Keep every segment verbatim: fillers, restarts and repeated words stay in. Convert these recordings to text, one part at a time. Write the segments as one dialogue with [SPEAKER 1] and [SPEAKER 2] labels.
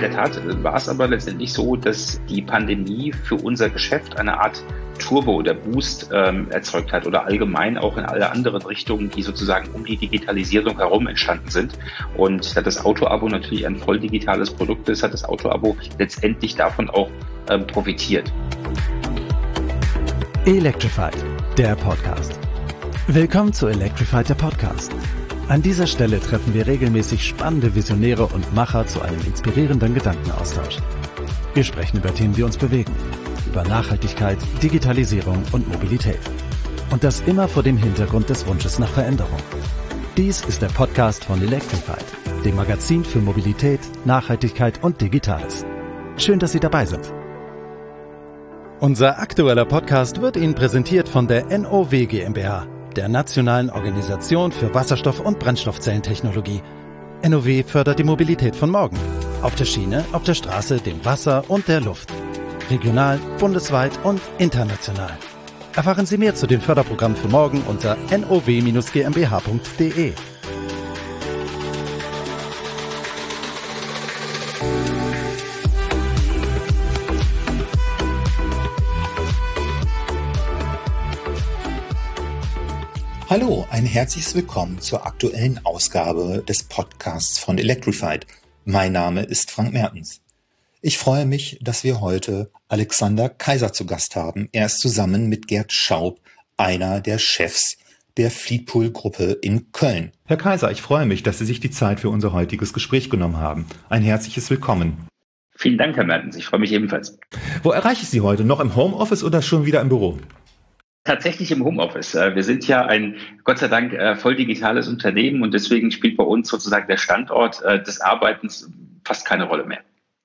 [SPEAKER 1] der Tat war es aber letztendlich so, dass die Pandemie für unser Geschäft eine Art Turbo oder Boost ähm, erzeugt hat oder allgemein auch in alle anderen Richtungen, die sozusagen um die Digitalisierung herum entstanden sind. Und da das Auto-Abo natürlich ein voll digitales Produkt ist, hat das Auto-Abo letztendlich davon auch ähm, profitiert.
[SPEAKER 2] Electrified, der Podcast. Willkommen zu Electrified, der Podcast. An dieser Stelle treffen wir regelmäßig spannende Visionäre und Macher zu einem inspirierenden Gedankenaustausch. Wir sprechen über Themen, die uns bewegen, über Nachhaltigkeit, Digitalisierung und Mobilität. Und das immer vor dem Hintergrund des Wunsches nach Veränderung. Dies ist der Podcast von Electrified, dem Magazin für Mobilität, Nachhaltigkeit und Digitales. Schön, dass Sie dabei sind. Unser aktueller Podcast wird Ihnen präsentiert von der N O W GmbH, der Nationalen Organisation für Wasserstoff- und Brennstoffzellentechnologie. N O W fördert die Mobilität von morgen. Auf der Schiene, auf der Straße, dem Wasser und der Luft. Regional, bundesweit und international. Erfahren Sie mehr zu den Förderprogrammen für morgen unter n o w Bindestrich g m b h punkt d e.
[SPEAKER 3] Hallo, ein herzliches Willkommen zur aktuellen Ausgabe des Podcasts von Electrified. Mein Name ist Frank Mertens. Ich freue mich, dass wir heute Alexander Kaiser zu Gast haben. Er ist zusammen mit Gerd Schaub einer der Chefs der Fleetpool-Gruppe in Köln.
[SPEAKER 4] Herr Kaiser, ich freue mich, dass Sie sich die Zeit für unser heutiges Gespräch genommen haben. Ein herzliches Willkommen.
[SPEAKER 1] Vielen Dank, Herr Mertens. Ich freue mich ebenfalls.
[SPEAKER 4] Wo erreiche ich Sie heute? Noch im Homeoffice oder schon wieder im Büro?
[SPEAKER 1] Tatsächlich im Homeoffice. Wir sind ja ein, Gott sei Dank, voll digitales Unternehmen und deswegen spielt bei uns sozusagen der Standort des Arbeitens fast keine Rolle mehr.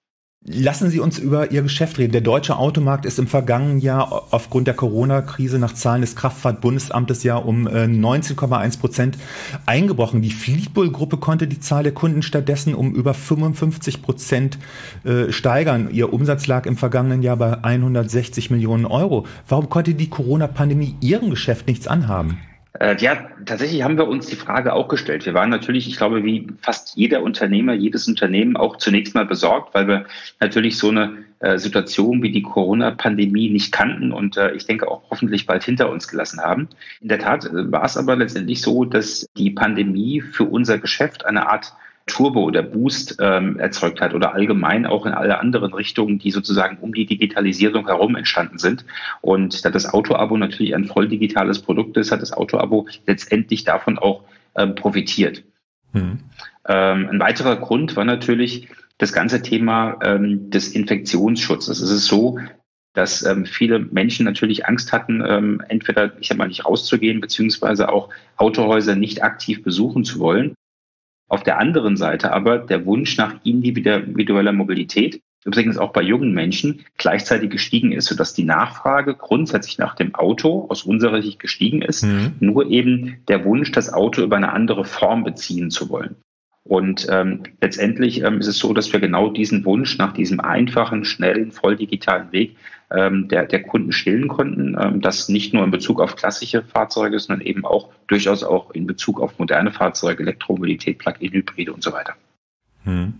[SPEAKER 4] Lassen Sie uns über Ihr Geschäft reden. Der deutsche Automarkt ist im vergangenen Jahr aufgrund der Corona-Krise nach Zahlen des Kraftfahrtbundesamtes ja um neunzehn Komma eins Prozent eingebrochen. Die Fleetpool-Gruppe konnte die Zahl der Kunden stattdessen um über fünfundfünfzig Prozent steigern. Ihr Umsatz lag im vergangenen Jahr bei hundertsechzig Millionen Euro. Warum konnte die Corona-Pandemie Ihrem Geschäft nichts anhaben?
[SPEAKER 1] Ja, tatsächlich haben wir uns die Frage auch gestellt. Wir waren natürlich, ich glaube, wie fast jeder Unternehmer, jedes Unternehmen auch zunächst mal besorgt, weil wir natürlich so eine äh, Situation wie die Corona-Pandemie nicht kannten und äh, ich denke auch hoffentlich bald hinter uns gelassen haben. In der Tat äh, war es aber letztendlich so, dass die Pandemie für unser Geschäft eine Art Turbo oder Boost ähm, erzeugt hat oder allgemein auch in alle anderen Richtungen, die sozusagen um die Digitalisierung herum entstanden sind. Und da das Auto-Abo natürlich ein voll digitales Produkt ist, hat das Auto-Abo letztendlich davon auch ähm, profitiert. Mhm. Ähm, ein weiterer Grund war natürlich das ganze Thema ähm, des Infektionsschutzes. Es ist so, dass ähm, viele Menschen natürlich Angst hatten, ähm, entweder, ich sag mal, nicht rauszugehen, beziehungsweise auch Autohäuser nicht aktiv besuchen zu wollen. Auf der anderen Seite aber der Wunsch nach individueller Mobilität, übrigens auch bei jungen Menschen, gleichzeitig gestiegen ist, sodass die Nachfrage grundsätzlich nach dem Auto aus unserer Sicht gestiegen ist, mhm. nur eben der Wunsch, das Auto über eine andere Form beziehen zu wollen. Und ähm, letztendlich ähm, ist es so, dass wir genau diesen Wunsch nach diesem einfachen, schnellen, voll digitalen Weg ähm, der, der Kunden stillen konnten. Ähm, das nicht nur in Bezug auf klassische Fahrzeuge, sondern eben auch durchaus auch in Bezug auf moderne Fahrzeuge, Elektromobilität, Plug-in-Hybride und so weiter.
[SPEAKER 4] Hm.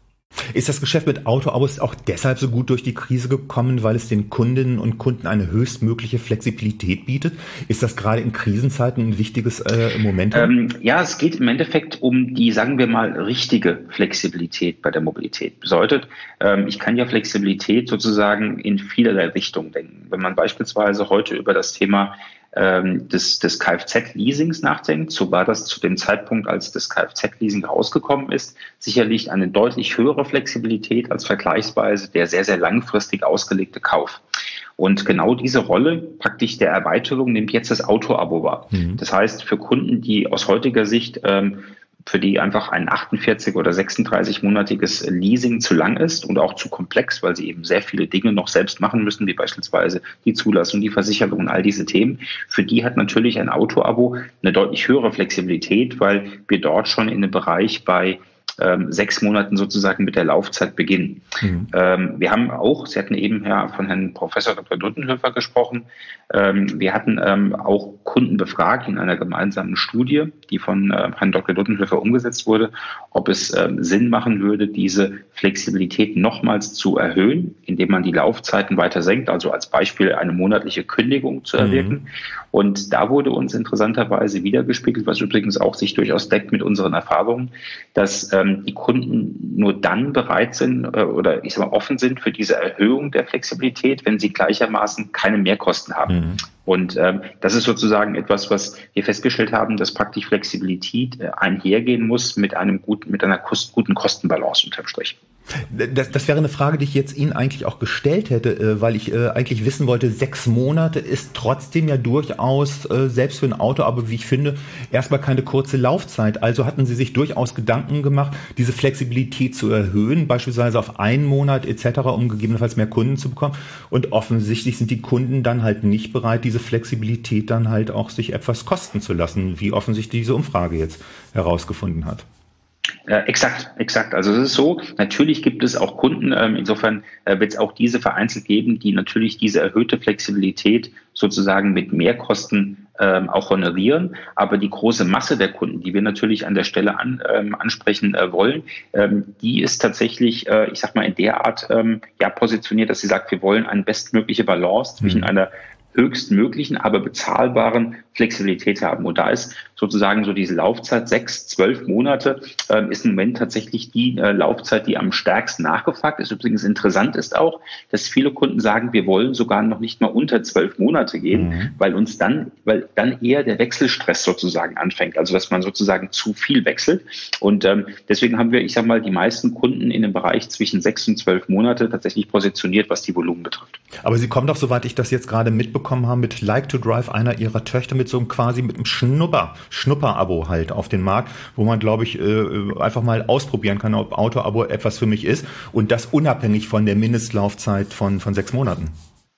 [SPEAKER 4] Ist das Geschäft mit Auto-Abos auch deshalb so gut durch die Krise gekommen, weil es den Kundinnen und Kunden eine höchstmögliche Flexibilität bietet? Ist das gerade in Krisenzeiten ein wichtiges äh, Moment?
[SPEAKER 1] Ähm, ja, es geht im Endeffekt um die, sagen wir mal, richtige Flexibilität bei der Mobilität. Bedeutet, ähm, ich kann ja Flexibilität sozusagen in vielerlei Richtungen denken. Wenn man beispielsweise heute über das Thema des, des Kfz-Leasings nachdenkt, so war das zu dem Zeitpunkt, als das Kfz-Leasing rausgekommen ist, sicherlich eine deutlich höhere Flexibilität als vergleichsweise der sehr, sehr langfristig ausgelegte Kauf. Und genau diese Rolle praktisch der Erweiterung nimmt jetzt das Auto-Abo wahr. Mhm. Das heißt, für Kunden, die aus heutiger Sicht ähm, für die einfach ein achtundvierzig- oder sechsunddreißig-monatiges Leasing zu lang ist und auch zu komplex, weil sie eben sehr viele Dinge noch selbst machen müssen, wie beispielsweise die Zulassung, die Versicherung und all diese Themen. Für die hat natürlich ein Auto-Abo eine deutlich höhere Flexibilität, weil wir dort schon in einem Bereich bei ähm, sechs Monaten sozusagen mit der Laufzeit beginnen. Mhm. Ähm, wir haben auch, Sie hatten eben ja von Herrn Professor Doktor Duttenhöfer gesprochen, ähm, wir hatten ähm, auch Kunden befragt in einer gemeinsamen Studie, die von äh, Herrn Doktor Duttenhöfer umgesetzt wurde, ob es ähm, Sinn machen würde, diese Flexibilität nochmals zu erhöhen, indem man die Laufzeiten weiter senkt, also als Beispiel eine monatliche Kündigung zu erwirken. Mhm. Und da wurde uns interessanterweise wiedergespiegelt, was übrigens auch sich durchaus deckt mit unseren Erfahrungen, dass ähm, die Kunden nur dann bereit sind äh, oder ich sag mal offen sind für diese Erhöhung der Flexibilität, wenn sie gleichermaßen keine Mehrkosten haben. Mhm. Und ähm, das ist sozusagen etwas, was wir festgestellt haben, dass praktisch Flexibilität äh, einhergehen muss mit einem guten, mit einer kost- guten Kostenbalance unterm Strich.
[SPEAKER 4] Das, das wäre eine Frage, die ich jetzt Ihnen eigentlich auch gestellt hätte, weil ich äh, eigentlich wissen wollte, sechs Monate ist trotzdem ja durchaus, äh, selbst für ein Auto, aber wie ich finde, erstmal keine kurze Laufzeit. Also hatten Sie sich durchaus Gedanken gemacht, diese Flexibilität zu erhöhen, beispielsweise auf einen Monat et cetera, um gegebenenfalls mehr Kunden zu bekommen. Und offensichtlich sind die Kunden dann halt nicht bereit, diese Flexibilität dann halt auch sich etwas kosten zu lassen, wie offensichtlich diese Umfrage jetzt herausgefunden hat.
[SPEAKER 1] Äh, exakt, exakt. Also es ist so, natürlich gibt es auch Kunden, ähm, insofern äh, wird es auch diese vereinzelt geben, die natürlich diese erhöhte Flexibilität sozusagen mit Mehrkosten ähm, auch honorieren. Aber die große Masse der Kunden, die wir natürlich an der Stelle an, ähm, ansprechen äh, wollen, ähm, die ist tatsächlich, äh, ich sag mal, in der Art ähm, ja positioniert, dass sie sagt, wir wollen eine bestmögliche Balance zwischen mhm. einer höchstmöglichen, aber bezahlbaren Flexibilität haben. Und da ist sozusagen so diese Laufzeit, sechs, zwölf Monate, äh, ist im Moment tatsächlich die äh, Laufzeit, die am stärksten nachgefragt ist. Übrigens interessant ist auch, dass viele Kunden sagen, wir wollen sogar noch nicht mal unter zwölf Monate gehen, mhm. weil uns dann, weil dann eher der Wechselstress sozusagen anfängt. Also, dass man sozusagen zu viel wechselt. Und ähm, deswegen haben wir, ich sag mal, die meisten Kunden in dem Bereich zwischen sechs und zwölf Monate tatsächlich positioniert, was die Volumen betrifft.
[SPEAKER 4] Aber Sie kommen doch, soweit ich das jetzt gerade mitbekommen habe, mit Like to Drive, einer Ihrer Töchter, mit so einem quasi mit einem Schnupper, Schnupper-Abo halt auf den Markt, wo man, glaube ich, äh, einfach mal ausprobieren kann, ob Auto-Abo etwas für mich ist und das unabhängig von der Mindestlaufzeit von, von sechs Monaten.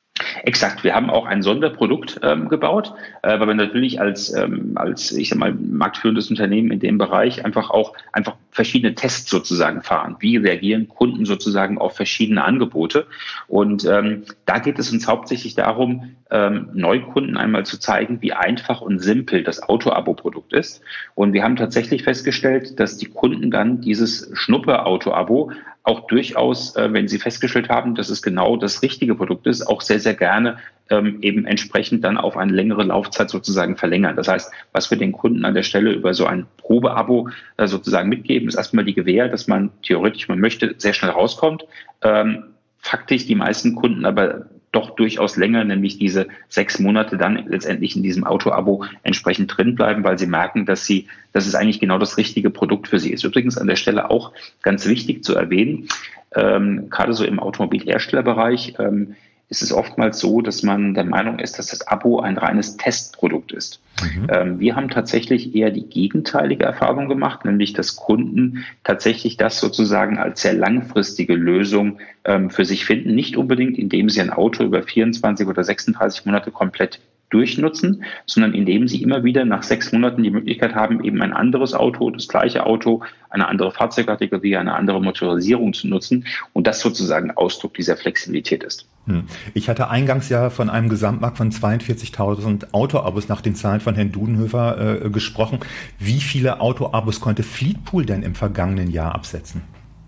[SPEAKER 1] Exakt. Wir haben auch ein Sonderprodukt ähm, gebaut, äh, weil wir natürlich als, ähm, als, ich sag mal, marktführendes Unternehmen in dem Bereich einfach auch einfach verschiedene Tests sozusagen fahren. Wie reagieren Kunden sozusagen auf verschiedene Angebote? Und ähm, da geht es uns hauptsächlich darum, ähm, Neukunden einmal zu zeigen, wie einfach und simpel das Auto-Abo-Produkt ist. Und wir haben tatsächlich festgestellt, dass die Kunden dann dieses Schnuppe-Auto-Abo auch durchaus, äh, wenn sie festgestellt haben, dass es genau das richtige Produkt ist, auch sehr, sehr gerne ähm, eben entsprechend dann auf eine längere Laufzeit sozusagen verlängern. Das heißt, was wir den Kunden an der Stelle über so ein Probeabo äh, sozusagen mitgeben, ist erstmal die Gewähr, dass man theoretisch, man möchte, sehr schnell rauskommt. Ähm, faktisch die meisten Kunden aber doch durchaus länger, nämlich diese sechs Monate dann letztendlich in diesem Auto-Abo entsprechend drin bleiben, weil sie merken, dass sie, dass es eigentlich genau das richtige Produkt für sie ist. Übrigens an der Stelle auch ganz wichtig zu erwähnen, ähm, gerade so im Automobilherstellerbereich ähm, ist es oftmals so, dass man der Meinung ist, dass das Abo ein reines Testprodukt ist. Mhm. Ähm, wir haben tatsächlich eher die gegenteilige Erfahrung gemacht, nämlich dass Kunden tatsächlich das sozusagen als sehr langfristige Lösung ähm, für sich finden. Nicht unbedingt, indem sie ein Auto über vierundzwanzig oder sechsunddreißig Monate komplett durchnutzen, sondern indem sie immer wieder nach sechs Monaten die Möglichkeit haben, eben ein anderes Auto, das gleiche Auto, eine andere Fahrzeugkategorie, eine andere Motorisierung zu nutzen und das sozusagen Ausdruck dieser Flexibilität ist.
[SPEAKER 4] Ich hatte eingangs ja von einem Gesamtmarkt von zweiundvierzigtausend Autoabos nach den Zahlen von Herrn Dudenhöfer äh, gesprochen. Wie viele Autoabos konnte Fleetpool denn im vergangenen Jahr absetzen?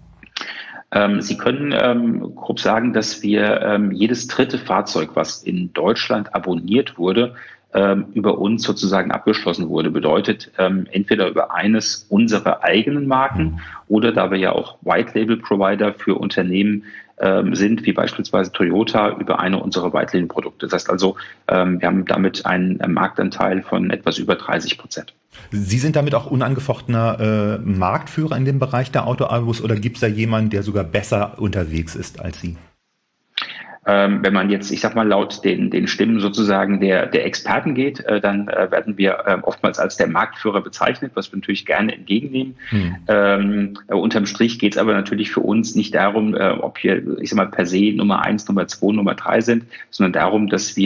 [SPEAKER 1] Ähm, Sie können ähm, grob sagen, dass wir ähm, jedes dritte Fahrzeug, was in Deutschland abonniert wurde, ähm, über uns sozusagen abgeschlossen wurde. Bedeutet ähm, entweder über eines unserer eigenen Marken mhm. oder da wir ja auch White-Label-Provider für Unternehmen ähm, sind, wie beispielsweise Toyota, über eine unserer White-Label-Produkte. Das heißt also, ähm, wir haben damit einen, einen Marktanteil von etwas über dreißig Prozent.
[SPEAKER 4] Sie sind damit auch unangefochtener äh, Marktführer in dem Bereich der Autoabos oder gibt es da jemanden, der sogar besser unterwegs ist als Sie?
[SPEAKER 1] Ähm, wenn man jetzt, ich sag mal, laut den, den Stimmen sozusagen der, der Experten geht, äh, dann äh, werden wir äh, oftmals als der Marktführer bezeichnet, was wir natürlich gerne entgegennehmen. Hm. Ähm, äh, unterm Strich geht es aber natürlich für uns nicht darum, äh, ob wir, ich sag mal, per se Nummer eins, Nummer zwei, Nummer drei sind, sondern darum, dass wir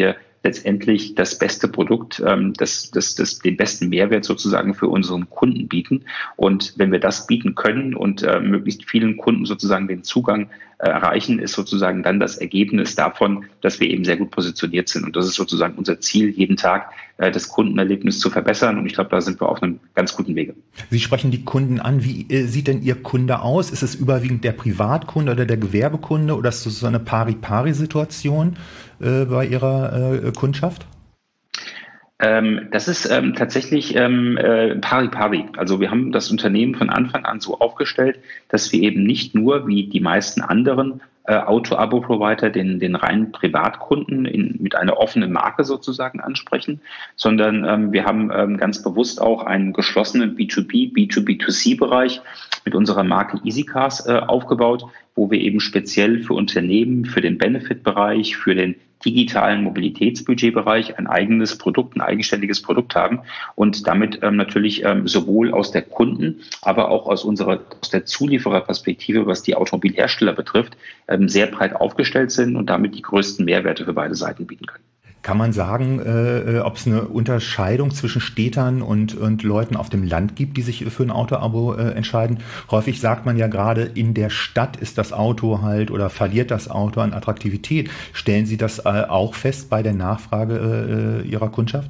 [SPEAKER 1] letztendlich das beste Produkt, ähm, das, das, das, den besten Mehrwert sozusagen für unseren Kunden bieten. Und wenn wir das bieten können und äh, möglichst vielen Kunden sozusagen den Zugang äh, erreichen, ist sozusagen dann das Ergebnis davon, dass wir eben sehr gut positioniert sind. Und das ist sozusagen unser Ziel, jeden Tag äh, das Kundenerlebnis zu verbessern. Und ich glaube, da sind wir auf einem ganz guten Wege.
[SPEAKER 4] Sie sprechen die Kunden an. Wie äh, sieht denn Ihr Kunde aus? Ist es überwiegend der Privatkunde oder der Gewerbekunde oder ist das so eine Pari-Pari-Situation äh, bei Ihrer äh, Kundschaft?
[SPEAKER 1] Ähm, das ist ähm, tatsächlich ähm, äh, pari-pari. Also wir haben das Unternehmen von Anfang an so aufgestellt, dass wir eben nicht nur wie die meisten anderen äh, Auto-Abo-Provider den, den reinen Privatkunden in, mit einer offenen Marke sozusagen ansprechen, sondern ähm, wir haben ähm, ganz bewusst auch einen geschlossenen B zwei B, B zwei B zwei C-Bereich mit unserer Marke EasyCars äh, aufgebaut, wo wir eben speziell für Unternehmen, für den Benefit-Bereich, für den digitalen Mobilitätsbudgetbereich ein eigenes Produkt, ein eigenständiges Produkt haben und damit ähm, natürlich ähm, sowohl aus der Kunden, aber auch aus unserer, aus der Zuliefererperspektive, was die Automobilhersteller betrifft, ähm, sehr breit aufgestellt sind und damit die größten Mehrwerte für beide Seiten bieten können.
[SPEAKER 4] Kann man sagen, äh, ob es eine Unterscheidung zwischen Städtern und, und Leuten auf dem Land gibt, die sich für ein Autoabo äh, entscheiden? Häufig sagt man ja gerade, in der Stadt ist das Auto halt oder verliert das Auto an Attraktivität. Stellen Sie das äh, auch fest bei der Nachfrage äh, Ihrer Kundschaft?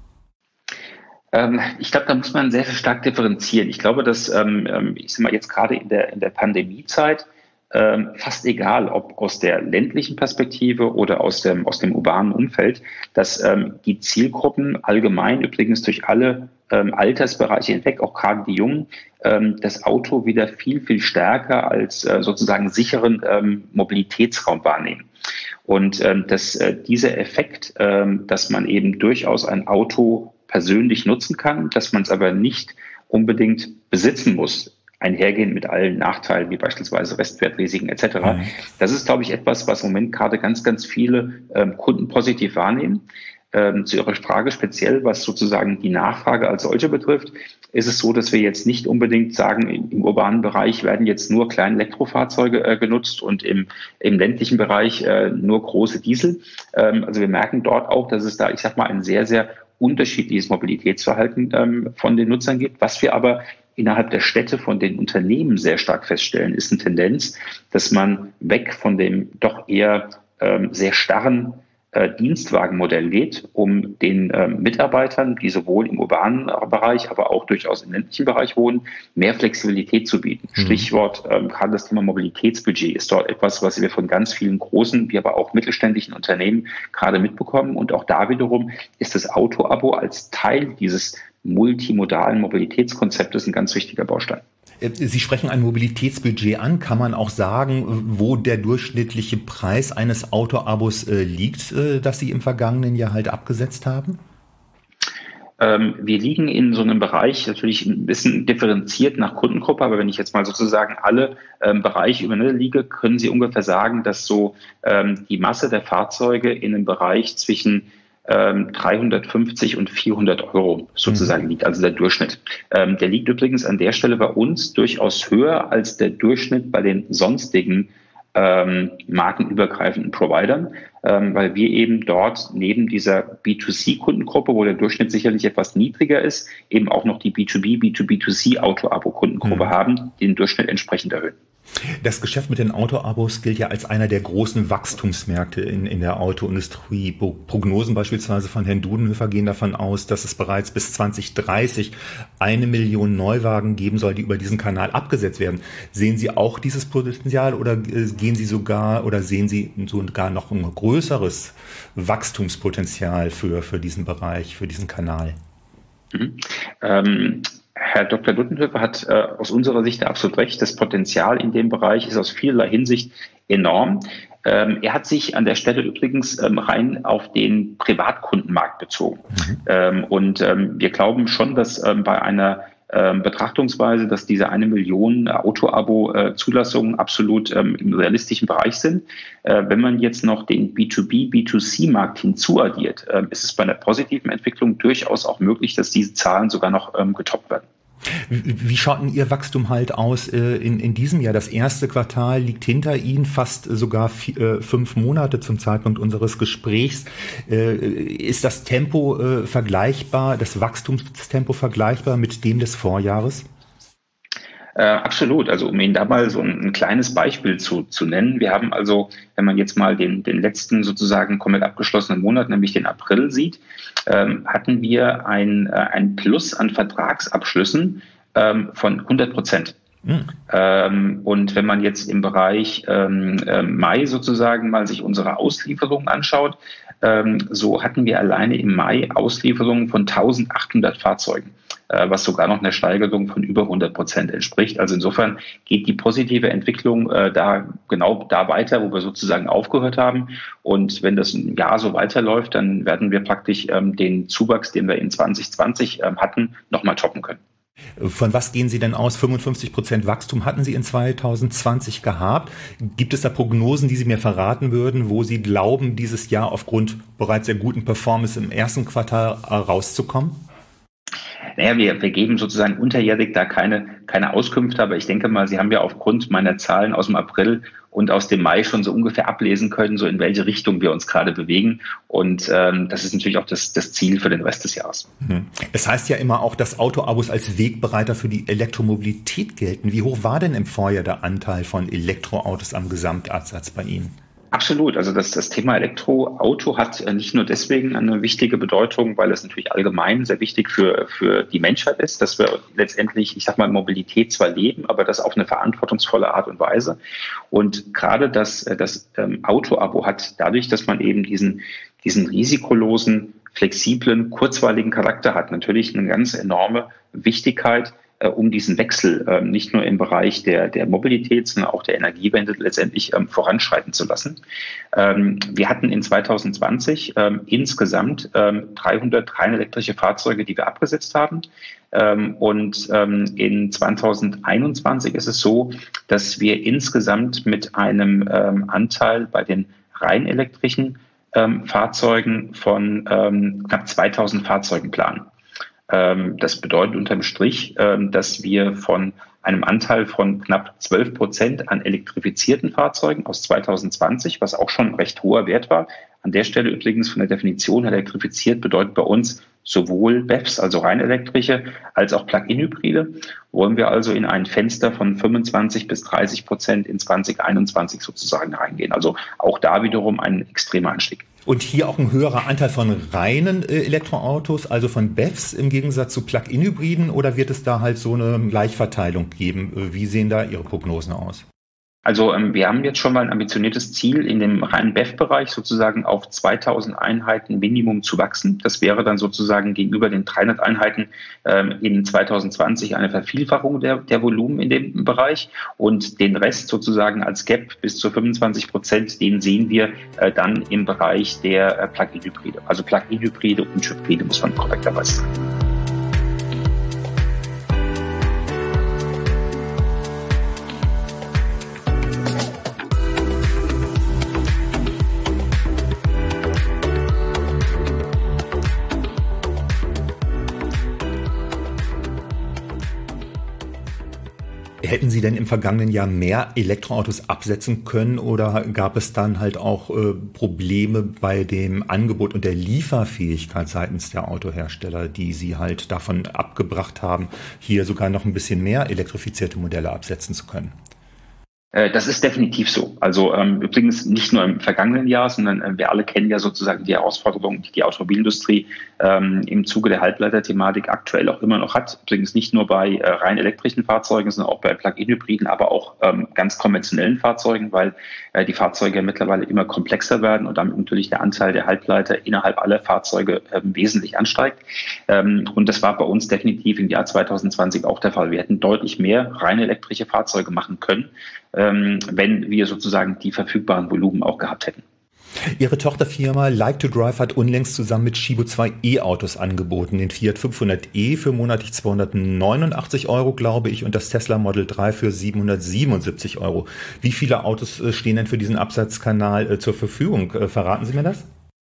[SPEAKER 1] Ähm, ich glaube, da muss man sehr, sehr stark differenzieren. Ich glaube, dass, ähm, ich sag mal, jetzt gerade in der, in der Pandemiezeit, Ähm, fast egal, ob aus der ländlichen Perspektive oder aus dem, aus dem urbanen Umfeld, dass ähm, die Zielgruppen allgemein übrigens durch alle ähm, Altersbereiche hinweg, auch gerade die Jungen, ähm, das Auto wieder viel, viel stärker als äh, sozusagen sicheren ähm, Mobilitätsraum wahrnehmen. Und ähm, dass äh, dieser Effekt, ähm, dass man eben durchaus ein Auto persönlich nutzen kann, dass man es aber nicht unbedingt besitzen muss, einhergehend mit allen Nachteilen, wie beispielsweise Restwertrisiken et cetera. Mhm. Das ist, glaube ich, etwas, was im Moment gerade ganz, ganz viele ähm, Kunden positiv wahrnehmen. Ähm, zu Ihrer Frage speziell, was sozusagen die Nachfrage als solche betrifft, ist es so, dass wir jetzt nicht unbedingt sagen, im, im urbanen Bereich werden jetzt nur kleine Elektrofahrzeuge äh, genutzt und im, im ländlichen Bereich äh, nur große Diesel. Ähm, also wir merken dort auch, dass es da, ich sag mal, ein sehr, sehr unterschiedliches Mobilitätsverhalten ähm, von den Nutzern gibt. Was wir aber innerhalb der Städte von den Unternehmen sehr stark feststellen, ist eine Tendenz, dass man weg von dem doch eher ähm, sehr starren äh, Dienstwagenmodell geht, um den ähm, Mitarbeitern, die sowohl im urbanen Bereich, aber auch durchaus im ländlichen Bereich wohnen, mehr Flexibilität zu bieten. Mhm. Stichwort, ähm, gerade das Thema Mobilitätsbudget ist dort etwas, was wir von ganz vielen großen, wie aber auch mittelständischen Unternehmen gerade mitbekommen. Und auch da wiederum ist das Auto-Abo als Teil dieses multimodalen Mobilitätskonzeptes ein ganz wichtiger Baustein.
[SPEAKER 4] Sie sprechen ein Mobilitätsbudget an. Kann man auch sagen, wo der durchschnittliche Preis eines Autoabos äh, liegt, äh, das Sie im vergangenen Jahr halt abgesetzt haben?
[SPEAKER 1] Ähm, wir liegen in so einem Bereich, natürlich ein bisschen differenziert nach Kundengruppe, aber wenn ich jetzt mal sozusagen alle ähm, Bereiche übereinander liege, können Sie ungefähr sagen, dass so ähm, die Masse der Fahrzeuge in einem Bereich zwischen dreihundertfünfzig und vierhundert Euro sozusagen liegt, also der Durchschnitt. Ähm, der liegt übrigens an der Stelle bei uns durchaus höher als der Durchschnitt bei den sonstigen ähm, markenübergreifenden Providern, ähm, weil wir eben dort neben dieser B zwei C-Kundengruppe, wo der Durchschnitt sicherlich etwas niedriger ist, eben auch noch die B zwei B, B zwei B zwei C Auto-Abo-Kundengruppe mhm. haben, die den Durchschnitt entsprechend erhöhen.
[SPEAKER 4] Das Geschäft mit den Autoabos gilt ja als einer der großen Wachstumsmärkte in, in der Autoindustrie. Prognosen beispielsweise von Herrn Dudenhöfer gehen davon aus, dass es bereits bis zwanzig dreißig eine Million Neuwagen geben soll, die über diesen Kanal abgesetzt werden. Sehen Sie auch dieses Potenzial oder gehen Sie sogar oder sehen Sie sogar noch ein größeres Wachstumspotenzial für, für diesen Bereich, für diesen Kanal?
[SPEAKER 1] Mhm. Ähm Herr Doktor Dudenhöfer hat äh, aus unserer Sicht absolut recht. Das Potenzial in dem Bereich ist aus vielerlei Hinsicht enorm. Ähm, er hat sich an der Stelle übrigens ähm, rein auf den Privatkundenmarkt bezogen. Mhm. Ähm, und ähm, wir glauben schon, dass ähm, bei einer ähm, Betrachtungsweise, dass diese eine Million Auto-Abo-Zulassungen absolut ähm, im realistischen Bereich sind. Äh, wenn man jetzt noch den B zwei B, B zwei C-Markt hinzuaddiert, äh, ist es bei einer positiven Entwicklung durchaus auch möglich, dass diese Zahlen sogar noch ähm, getoppt werden.
[SPEAKER 4] Wie, wie schaut denn Ihr Wachstum halt aus äh, in, in diesem Jahr? Das erste Quartal liegt hinter Ihnen, fast sogar vier, äh, fünf Monate zum Zeitpunkt unseres Gesprächs. Äh, ist das Tempo äh, vergleichbar, das Wachstumstempo vergleichbar mit dem des Vorjahres?
[SPEAKER 1] Äh, absolut. Also um Ihnen da mal so ein, ein kleines Beispiel zu, zu nennen. Wir haben also, wenn man jetzt mal den, den letzten sozusagen komplett abgeschlossenen Monat, nämlich den April sieht, ähm, hatten wir ein, äh, ein Plus an Vertragsabschlüssen ähm, von hundert Prozent. Mhm. Ähm, und wenn man jetzt im Bereich ähm, äh, Mai sozusagen mal sich unsere Auslieferungen anschaut, ähm, so hatten wir alleine im Mai Auslieferungen von eintausendachthundert Fahrzeugen, äh, was sogar noch einer Steigerung von über hundert Prozent entspricht. Also insofern geht die positive Entwicklung äh, da genau da weiter, wo wir sozusagen aufgehört haben. Und wenn das ein Jahr so weiterläuft, dann werden wir praktisch ähm, den Zuwachs, den wir in zwanzig zwanzig ähm, hatten, nochmal toppen können.
[SPEAKER 4] Von was gehen Sie denn aus? fünfundfünfzig Prozent Wachstum hatten Sie in zwanzig zwanzig gehabt. Gibt es da Prognosen, die Sie mir verraten würden, wo Sie glauben, dieses Jahr aufgrund bereits der guten Performance im ersten Quartal rauszukommen?
[SPEAKER 1] Naja, wir, wir geben sozusagen unterjährig da keine, keine Auskünfte, aber ich denke mal, Sie haben ja aufgrund meiner Zahlen aus dem April und aus dem Mai schon so ungefähr ablesen können, so in welche Richtung wir uns gerade bewegen. Und ähm, das ist natürlich auch das, das Ziel für den Rest des Jahres.
[SPEAKER 4] Es heißt ja immer auch, dass Autoabos als Wegbereiter für die Elektromobilität gelten. Wie hoch war denn im Vorjahr der Anteil von Elektroautos am Gesamtabsatz bei Ihnen?
[SPEAKER 1] Absolut. Also das, das Thema Elektroauto hat nicht nur deswegen eine wichtige Bedeutung, weil es natürlich allgemein sehr wichtig für, für die Menschheit ist, dass wir letztendlich, ich sag mal, Mobilität zwar leben, aber das auf eine verantwortungsvolle Art und Weise. Und gerade das, das ähm, Auto-Abo hat dadurch, dass man eben diesen, diesen risikolosen, flexiblen, kurzweiligen Charakter hat, natürlich eine ganz enorme Wichtigkeit, um diesen Wechsel ähm, nicht nur im Bereich der, der Mobilität, sondern auch der Energiewende letztendlich ähm, voranschreiten zu lassen. Ähm, wir hatten in zwanzig zwanzig ähm, insgesamt ähm, dreihundert rein elektrische Fahrzeuge, die wir abgesetzt haben. Ähm, und ähm, in zwanzig einundzwanzig ist es so, dass wir insgesamt mit einem ähm, Anteil bei den rein elektrischen ähm, Fahrzeugen von ähm, knapp zweitausend Fahrzeugen planen. Das bedeutet unterm Strich, dass wir von einem Anteil von knapp zwölf Prozent an elektrifizierten Fahrzeugen aus zwanzig zwanzig, was auch schon ein recht hoher Wert war. An der Stelle übrigens von der Definition elektrifiziert bedeutet bei uns sowohl B E Vs, also rein elektrische, als auch Plug-in-Hybride. Wollen wir also in ein Fenster von fünfundzwanzig bis dreißig Prozent in zwanzig einundzwanzig sozusagen reingehen. Also auch da wiederum ein extremer Anstieg.
[SPEAKER 4] Und hier auch ein höherer Anteil von reinen äh, Elektroautos, also von B E Vs im Gegensatz zu Plug-in-Hybriden, oder wird es da halt so eine Gleichverteilung geben? Wie sehen da Ihre Prognosen aus?
[SPEAKER 1] Also ähm, wir haben jetzt schon mal ein ambitioniertes Ziel, in dem reinen B E V-Bereich sozusagen auf zweitausend Einheiten Minimum zu wachsen. Das wäre dann sozusagen gegenüber den dreihundert Einheiten ähm, in zwanzig zwanzig eine Vervielfachung der, der Volumen in dem Bereich. Und den Rest sozusagen als Gap bis zu fünfundzwanzig Prozent, den sehen wir äh, dann im Bereich der äh, Plug-in-Hybride. Also Plug-in-Hybride und Hybride, muss man korrekterweise sagen.
[SPEAKER 4] Hätten Sie denn im vergangenen Jahr mehr Elektroautos absetzen können oder gab es dann halt auch äh, Probleme bei dem Angebot und der Lieferfähigkeit seitens der Autohersteller, die Sie halt davon abgebracht haben, hier sogar noch ein bisschen mehr elektrifizierte Modelle absetzen zu können?
[SPEAKER 1] Das ist definitiv so. Also ähm, übrigens nicht nur im vergangenen Jahr, sondern äh, wir alle kennen ja sozusagen die Herausforderungen, die die Automobilindustrie ähm, im Zuge der Halbleiterthematik aktuell auch immer noch hat. Übrigens nicht nur bei äh, rein elektrischen Fahrzeugen, sondern auch bei Plug-in-Hybriden, aber auch ähm, ganz konventionellen Fahrzeugen, weil äh, die Fahrzeuge mittlerweile immer komplexer werden und damit natürlich der Anteil der Halbleiter innerhalb aller Fahrzeuge äh, wesentlich ansteigt. Ähm, und das war bei uns definitiv im Jahr zwanzig zwanzig auch der Fall. Wir hätten deutlich mehr rein elektrische Fahrzeuge machen können, wenn wir sozusagen die verfügbaren Volumen auch gehabt hätten.
[SPEAKER 4] Ihre Tochterfirma Like to Drive hat unlängst zusammen mit Shibo zwei E-Autos angeboten. Den Fiat fünfhundert e für monatlich zweihundertneunundachtzig Euro, glaube ich, und das Tesla Model drei für siebenhundertsiebenundsiebzig Euro. Wie viele Autos stehen denn für diesen Absatzkanal zur Verfügung? Verraten Sie mir das?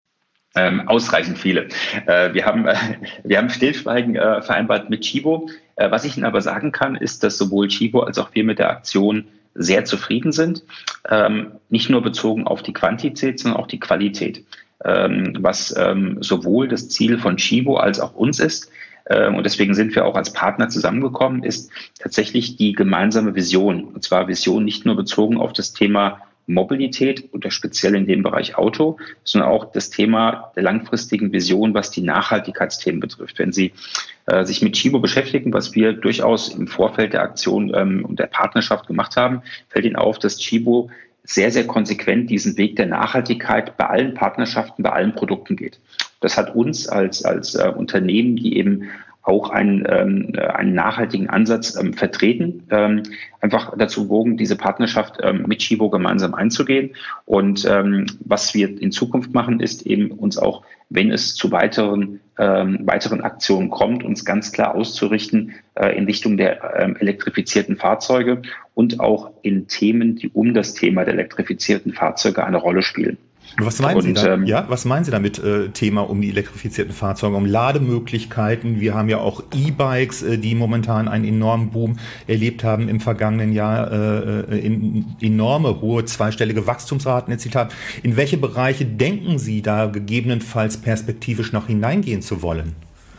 [SPEAKER 1] Ähm, ausreichend viele. Äh, wir haben, äh, wir haben Stillschweigen äh, vereinbart mit Chibo. Äh, was ich Ihnen aber sagen kann, ist, dass sowohl Chibo als auch wir mit der Aktion sehr zufrieden sind. Ähm, nicht nur bezogen auf die Quantität, sondern auch die Qualität. Ähm, was ähm, sowohl das Ziel von Chibo als auch uns ist. Ähm, und deswegen sind wir auch als Partner zusammengekommen, ist tatsächlich die gemeinsame Vision. Und zwar Vision nicht nur bezogen auf das Thema Mobilität oder speziell in dem Bereich Auto, sondern auch das Thema der langfristigen Vision, was die Nachhaltigkeitsthemen betrifft. Wenn Sie äh, sich mit Chibo beschäftigen, was wir durchaus im Vorfeld der Aktion ähm, und der Partnerschaft gemacht haben, fällt Ihnen auf, dass Chibo sehr, sehr konsequent diesen Weg der Nachhaltigkeit bei allen Partnerschaften, bei allen Produkten geht. Das hat uns als, als äh, Unternehmen, die eben auch einen, ähm, einen nachhaltigen Ansatz ähm, vertreten, ähm, einfach dazu bewogen, diese Partnerschaft ähm, mit Chibo gemeinsam einzugehen. Und ähm, was wir in Zukunft machen, ist eben uns auch, wenn es zu weiteren, ähm, weiteren Aktionen kommt, uns ganz klar auszurichten äh, in Richtung der ähm, elektrifizierten Fahrzeuge und auch in Themen, die um das Thema der elektrifizierten Fahrzeuge eine Rolle spielen.
[SPEAKER 4] Was meinen, und, Sie da, ähm, ja, was meinen Sie damit, äh, Thema um die elektrifizierten Fahrzeuge, um Lademöglichkeiten? Wir haben ja auch E-Bikes, äh, die momentan einen enormen Boom erlebt haben im vergangenen Jahr, äh, in, enorme hohe zweistellige Wachstumsraten erzielt haben. In welche Bereiche denken Sie da gegebenenfalls perspektivisch noch hineingehen zu wollen?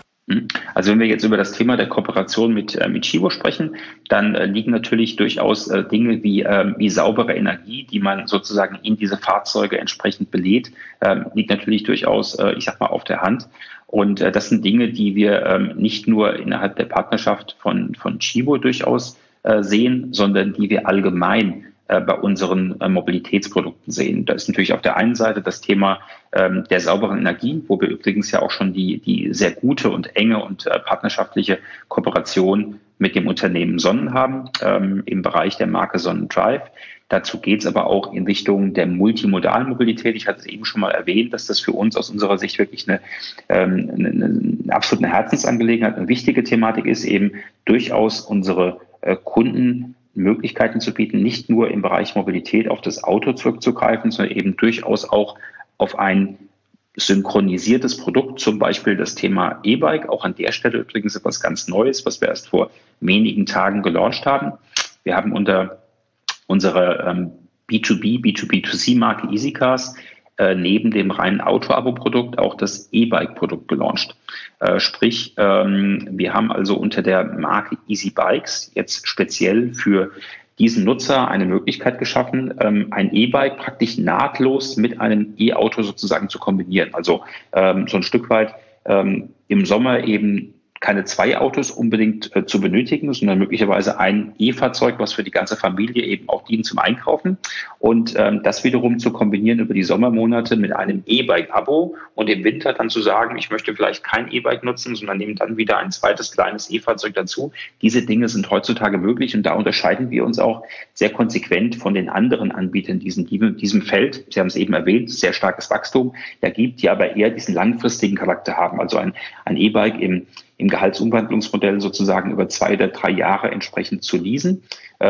[SPEAKER 1] Also wenn wir jetzt über das Thema der Kooperation mit, äh, mit Chibo sprechen, dann äh, liegen natürlich durchaus äh, Dinge wie, äh, wie saubere Energie, die man sozusagen in diese Fahrzeuge entsprechend belädt, äh, liegt natürlich durchaus, äh, ich sag mal, auf der Hand. Und äh, das sind Dinge, die wir äh, nicht nur innerhalb der Partnerschaft von, von Chibo durchaus äh, sehen, sondern die wir allgemein bei unseren äh, Mobilitätsprodukten sehen. Da ist natürlich auf der einen Seite das Thema ähm, der sauberen Energie, wo wir übrigens ja auch schon die, die sehr gute und enge und äh, partnerschaftliche Kooperation mit dem Unternehmen Sonnen haben, ähm, im Bereich der Marke SonnenDrive. Dazu geht es aber auch in Richtung der multimodalen Mobilität. Ich hatte es eben schon mal erwähnt, dass das für uns aus unserer Sicht wirklich eine, ähm, eine, eine absolut eine Herzensangelegenheit, eine wichtige Thematik ist, eben durchaus unsere äh, Kunden Möglichkeiten zu bieten, nicht nur im Bereich Mobilität auf das Auto zurückzugreifen, sondern eben durchaus auch auf ein synchronisiertes Produkt, zum Beispiel das Thema E-Bike. Auch an der Stelle übrigens etwas ganz Neues, was wir erst vor wenigen Tagen gelauncht haben. Wir haben unter unserer ähm, B zwei B, B zwei B zwei C Marke EasyCars äh, neben dem reinen Auto-Abo-Produkt auch das E-Bike-Produkt gelauncht. Äh, sprich, ähm, wir haben also unter der Marke Easy Bikes jetzt speziell für diesen Nutzer eine Möglichkeit geschaffen, ähm, ein E-Bike praktisch nahtlos mit einem E-Auto sozusagen zu kombinieren. Also ähm, so ein Stück weit ähm, im Sommer eben keine zwei Autos unbedingt äh, zu benötigen, sondern möglicherweise ein E-Fahrzeug, was für die ganze Familie eben auch dient zum Einkaufen. Und ähm, das wiederum zu kombinieren über die Sommermonate mit einem E-Bike-Abo und im Winter dann zu sagen, ich möchte vielleicht kein E-Bike nutzen, sondern nehme dann wieder ein zweites kleines E-Fahrzeug dazu. Diese Dinge sind heutzutage möglich und da unterscheiden wir uns auch sehr konsequent von den anderen Anbietern in diesem, diesem Feld. Sie haben es eben erwähnt, sehr starkes Wachstum ergibt, die aber eher diesen langfristigen Charakter haben. Also ein, ein E-Bike im im Gehaltsumwandlungsmodell sozusagen über zwei oder drei Jahre entsprechend zu leasen.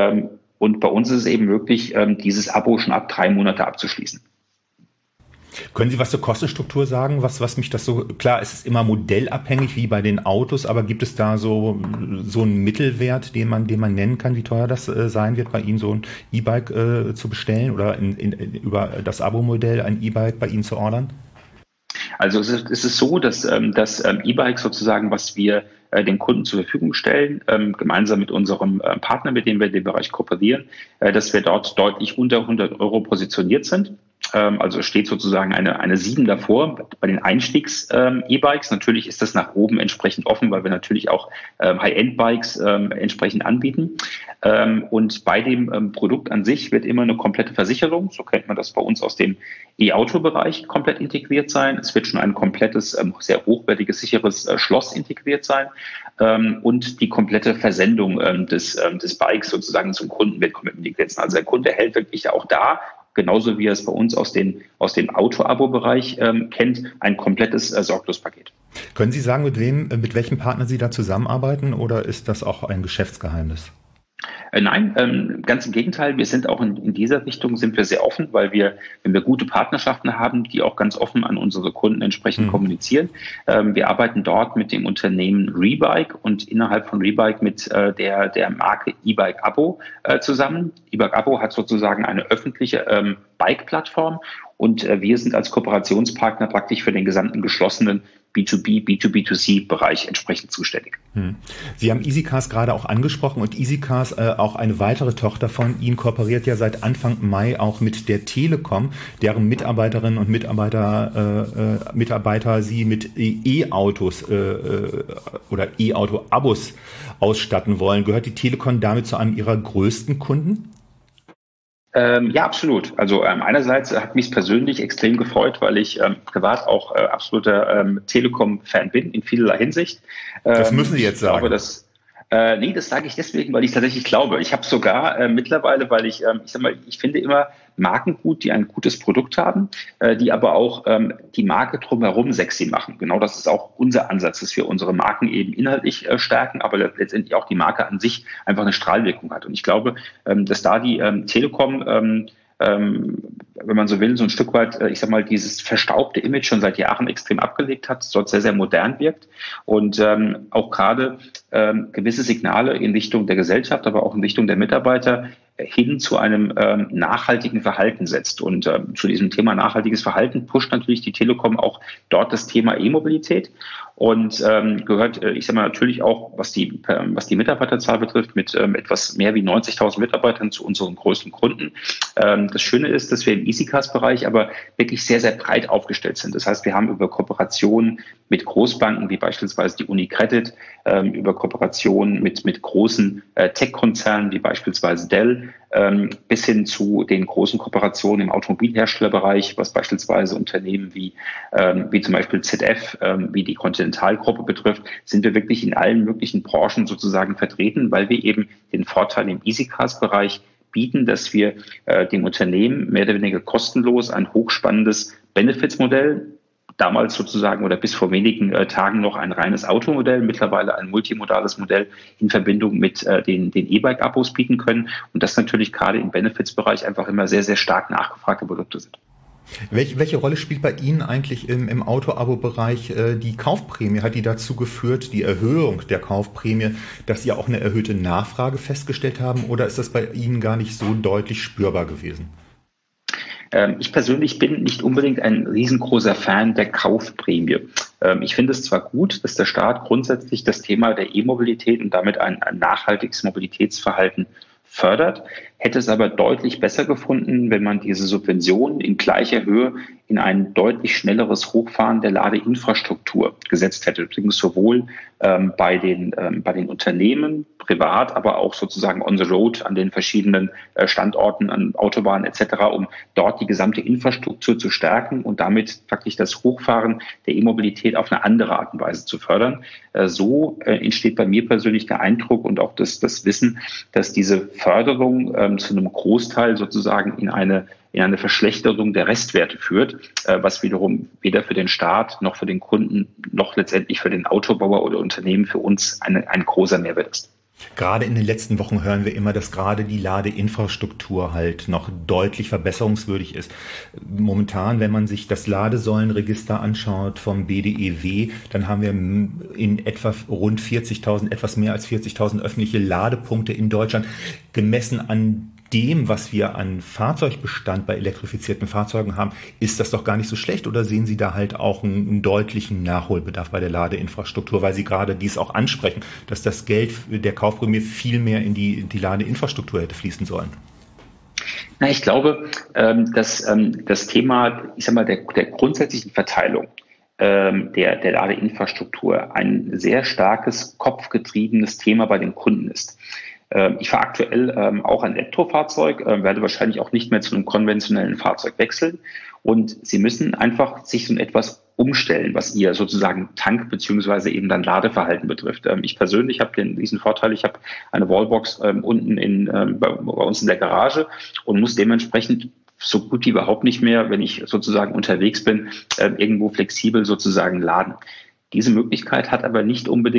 [SPEAKER 1] Und bei uns ist es eben möglich, dieses Abo schon ab drei Monate abzuschließen.
[SPEAKER 4] Können Sie was zur Kostenstruktur sagen? Was, was mich das so, klar, es ist immer modellabhängig wie bei den Autos, aber gibt es da so, so einen Mittelwert, den man, den man nennen kann, wie teuer das äh, sein wird, bei Ihnen so ein E-Bike äh, zu bestellen oder in, in, über das Abo-Modell ein E-Bike bei Ihnen zu ordern?
[SPEAKER 1] Also es ist, es ist so, dass ähm, das ähm, E-Bike sozusagen, was wir äh, dem Kunden zur Verfügung stellen, ähm, gemeinsam mit unserem äh, Partner, mit dem wir in dem Bereich kooperieren, äh, dass wir dort deutlich unter hundert Euro positioniert sind. Ähm, also steht sozusagen eine, eine sieben davor bei den Einstiegs-E-Bikes. Ähm, natürlich ist das nach oben entsprechend offen, weil wir natürlich auch ähm, High-End-Bikes ähm, entsprechend anbieten. Ähm, und bei dem ähm, Produkt an sich wird immer eine komplette Versicherung, so kennt man das bei uns aus dem E-Auto-Bereich, komplett integriert sein. Es wird schon ein komplettes, ähm, sehr hochwertiges, sicheres äh, Schloss integriert sein. Ähm, und die komplette Versendung ähm, des, ähm, des Bikes sozusagen zum Kunden wird komplett integriert sein. Also der Kunde erhält wirklich auch da, genauso wie er es bei uns aus, den, aus dem Auto-Abo-Bereich ähm, kennt, ein komplettes äh, Sorglospaket.
[SPEAKER 4] Können Sie sagen, mit wem, mit welchem Partner Sie da zusammenarbeiten oder ist das auch ein Geschäftsgeheimnis?
[SPEAKER 1] Äh, nein, ähm, ganz im Gegenteil. Wir sind auch in, in dieser Richtung sind wir sehr offen, weil wir, wenn wir gute Partnerschaften haben, die auch ganz offen an unsere Kunden entsprechend mhm. kommunizieren. Ähm, wir arbeiten dort mit dem Unternehmen Rebike und innerhalb von Rebike mit äh, der, der Marke E-Bike Abo äh, zusammen. E-Bike Abo hat sozusagen eine öffentliche ähm, Bike-Plattform und äh, wir sind als Kooperationspartner praktisch für den gesamten geschlossenen B zwei B, B zwei B zwei C Bereich entsprechend zuständig.
[SPEAKER 4] Hm. Sie haben EasyCars gerade auch angesprochen und EasyCars, äh, auch eine weitere Tochter von Ihnen, kooperiert ja seit Anfang Mai auch mit der Telekom, deren Mitarbeiterinnen und Mitarbeiter, äh, äh, Mitarbeiter Sie mit E-Autos äh, äh, oder E-Auto-Abos ausstatten wollen. Gehört die Telekom damit zu einem Ihrer größten Kunden?
[SPEAKER 1] Ähm, ja, absolut. Also ähm, einerseits hat mich persönlich extrem gefreut, weil ich ähm, privat auch äh, absoluter ähm, Telekom-Fan bin, in vielerlei Hinsicht.
[SPEAKER 4] Ähm, das müssen Sie jetzt sagen.
[SPEAKER 1] Ich glaube, dass, äh, nee, das sage ich deswegen, weil ich tatsächlich glaube. Ich habe sogar äh, mittlerweile, weil ich, ähm, ich sag mal, ich finde immer Marken gut, die ein gutes Produkt haben, äh, die aber auch ähm, die Marke drumherum sexy machen. Genau das ist auch unser Ansatz, dass wir unsere Marken eben inhaltlich äh, stärken, aber letztendlich auch die Marke an sich einfach eine Strahlwirkung hat. Und ich glaube, ähm, dass da die ähm, Telekom, ähm, ähm, wenn man so will, so ein Stück weit, äh, ich sag mal, dieses verstaubte Image schon seit Jahren extrem abgelegt hat, dort sehr, sehr modern wirkt und ähm, auch gerade ähm, gewisse Signale in Richtung der Gesellschaft, aber auch in Richtung der Mitarbeiter hin zu einem ähm, nachhaltigen Verhalten setzt. Und ähm, zu diesem Thema nachhaltiges Verhalten pusht natürlich die Telekom auch dort das Thema E-Mobilität und ähm, gehört, äh, ich sage mal, natürlich auch, was die, äh, was die Mitarbeiterzahl betrifft, mit ähm, etwas mehr wie neunzigtausend Mitarbeitern zu unseren größten Kunden. Ähm, das Schöne ist, dass wir im EasyCars-Bereich aber wirklich sehr, sehr breit aufgestellt sind. Das heißt, wir haben über Kooperationen mit Großbanken wie beispielsweise die UniCredit, ähm, über Kooperationen mit, mit großen äh, Tech-Konzernen wie beispielsweise Dell, ähm, bis hin zu den großen Kooperationen im Automobilherstellerbereich, was beispielsweise Unternehmen wie, ähm, wie zum Beispiel Z F, ähm, wie die Continental-Gruppe betrifft, sind wir wirklich in allen möglichen Branchen sozusagen vertreten, weil wir eben den Vorteil im EasyCars-Bereich bieten, dass wir äh, dem Unternehmen mehr oder weniger kostenlos ein hochspannendes Benefits-Modell, damals sozusagen oder bis vor wenigen äh, Tagen noch ein reines Automodell, mittlerweile ein multimodales Modell in Verbindung mit äh, den, den E-Bike-Abos bieten können und das natürlich gerade im Benefits-Bereich einfach immer sehr, sehr stark nachgefragte Produkte sind.
[SPEAKER 4] Welche, welche Rolle spielt bei Ihnen eigentlich im, im Auto-Abo-Bereich äh, die Kaufprämie? Hat die dazu geführt, die Erhöhung der Kaufprämie, dass Sie auch eine erhöhte Nachfrage festgestellt haben oder ist das bei Ihnen gar nicht so deutlich spürbar gewesen?
[SPEAKER 1] Ich persönlich bin nicht unbedingt ein riesengroßer Fan der Kaufprämie. Ich finde es zwar gut, dass der Staat grundsätzlich das Thema der E-Mobilität und damit ein, ein nachhaltiges Mobilitätsverhalten fördert, hätte es aber deutlich besser gefunden, wenn man diese Subventionen in gleicher Höhe in ein deutlich schnelleres Hochfahren der Ladeinfrastruktur gesetzt hätte. Übrigens sowohl ähm, bei den ähm, bei den Unternehmen, privat, aber auch sozusagen on the road an den verschiedenen äh, Standorten, an Autobahnen et cetera, um dort die gesamte Infrastruktur zu stärken und damit praktisch das Hochfahren der E-Mobilität auf eine andere Art und Weise zu fördern. Äh, so äh, entsteht bei mir persönlich der Eindruck und auch das, das Wissen, dass diese Förderung ähm, zu einem Großteil sozusagen in eine in eine Verschlechterung der Restwerte führt, äh, was wiederum weder für den Staat noch für den Kunden noch letztendlich für den Autobauer oder Unternehmen für uns eine, ein großer Mehrwert ist.
[SPEAKER 4] Gerade in den letzten Wochen hören wir immer, dass gerade die Ladeinfrastruktur halt noch deutlich verbesserungswürdig ist. Momentan, wenn man sich das Ladesäulenregister anschaut vom B D E W, dann haben wir in etwa rund vierzigtausend, etwas mehr als vierzigtausend öffentliche Ladepunkte in Deutschland, gemessen an dem, was wir an Fahrzeugbestand bei elektrifizierten Fahrzeugen haben, ist das doch gar nicht so schlecht oder sehen Sie da halt auch einen, einen deutlichen Nachholbedarf bei der Ladeinfrastruktur, weil Sie gerade dies auch ansprechen, dass das Geld der Kaufprämie viel mehr in die, in die Ladeinfrastruktur hätte fließen sollen?
[SPEAKER 1] Na, ich glaube, ähm, dass ähm, das Thema, ich sag mal, der, der grundsätzlichen Verteilung ähm, der, der Ladeinfrastruktur ein sehr starkes, kopfgetriebenes Thema bei den Kunden ist. Ich fahre aktuell ähm, auch ein Elektrofahrzeug, äh, werde wahrscheinlich auch nicht mehr zu einem konventionellen Fahrzeug wechseln. Und Sie müssen einfach sich so etwas umstellen, was Ihr sozusagen Tank- beziehungsweise eben dann Ladeverhalten betrifft. Ähm, ich persönlich habe den, diesen Vorteil, ich habe eine Wallbox ähm, unten in, ähm, bei, bei uns in der Garage und muss dementsprechend so gut wie überhaupt nicht mehr, wenn ich sozusagen unterwegs bin, äh, irgendwo flexibel sozusagen laden. Diese Möglichkeit hat aber nicht unbedingt